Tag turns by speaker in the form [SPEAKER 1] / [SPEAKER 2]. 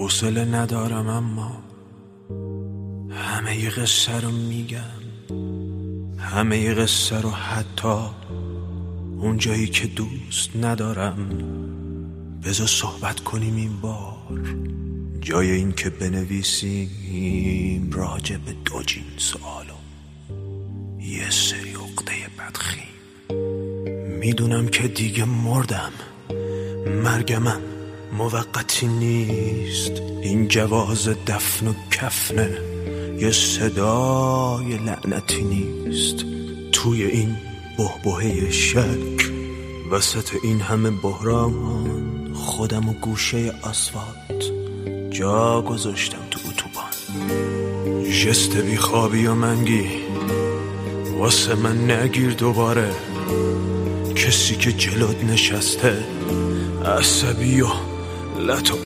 [SPEAKER 1] حوصله ندارم اما همه ی قصه رو میگم، همه ی قصه رو، حتی اون جایی که دوست ندارم. بذار صحبت کنیم این بار، جای این که بنویسیم راجع به دو جنس عالم یه سری عقده بدخیم. میدونم که دیگه مردم، مرگمم موقتی نیست. این جواز دفن و کفنه، یه صدای لعنتی نیست. توی این بحبوحه شک، وسط این همه بحران، خودم و گوشه آسفالت جا گذاشتم تو اتوبان. جست بیخوابی و منگی واسه من نگیر دوباره. کسی که جلوت نشسته عصبی و لطو